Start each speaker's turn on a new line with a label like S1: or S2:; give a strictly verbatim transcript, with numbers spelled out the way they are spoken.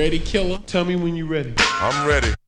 S1: ready, killer?
S2: Tell me when you're ready.
S3: I'm ready.